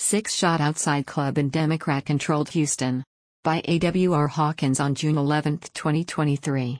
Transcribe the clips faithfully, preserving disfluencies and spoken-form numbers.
Six shot outside club in Democrat-controlled Houston. By A W R Hawkins on June eleventh, twenty twenty-three.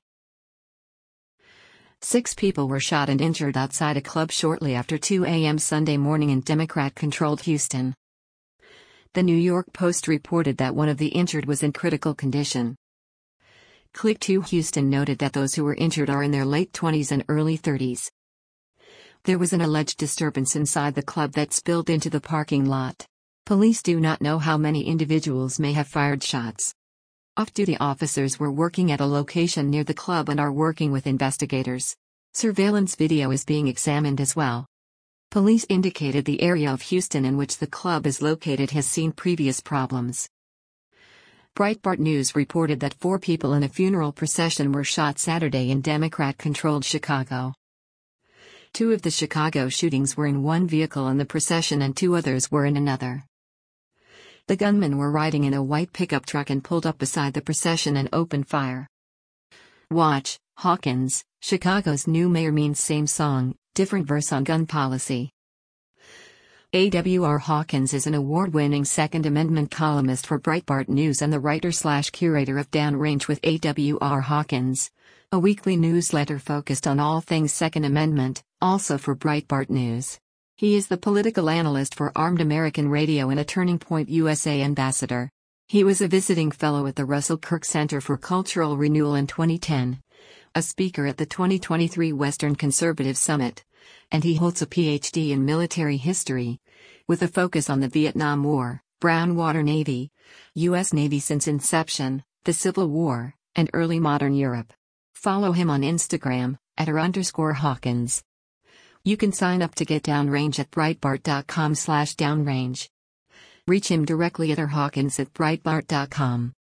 Six people were shot and injured outside a club shortly after two a m Sunday morning in Democrat-controlled Houston. The New York Post reported that one of the injured was in critical condition. Click two Houston noted that those who were injured are in their late twenties and early thirties. There was an alleged disturbance inside the club that spilled into the parking lot. Police do not know how many individuals may have fired shots. Off-duty officers were working at a location near the club and are working with investigators. Surveillance video is being examined as well. Police indicated the area of Houston in which the club is located has seen previous problems. Breitbart News reported that four people in a funeral procession were shot Saturday in Democrat-controlled Chicago. Two of the Chicago shootings were in one vehicle in the procession and two others were in another. The gunmen were riding in a white pickup truck and pulled up beside the procession and opened fire. Watch, Hawkins, Chicago's new mayor means same song, different verse on gun policy. A W R Hawkins is an award-winning Second Amendment columnist for Breitbart News and the writer-slash-curator of Downrange with A W R Hawkins, a weekly newsletter focused on all things Second Amendment, also for Breitbart News. He is the political analyst for Armed American Radio and a Turning Point U S A ambassador. He was a visiting fellow at the Russell Kirk Center for Cultural Renewal in twenty ten, a speaker at the twenty twenty-three Western Conservative Summit, and he holds a P H D in military history, with a focus on the Vietnam War, Brown Water Navy, U S Navy since inception, the Civil War, and early modern Europe. Follow him on Instagram, at r underscore Hawkins. You can sign up to get Downrange at breitbart dot com slash downrange. Reach him directly at r hawkins at breitbart dot com.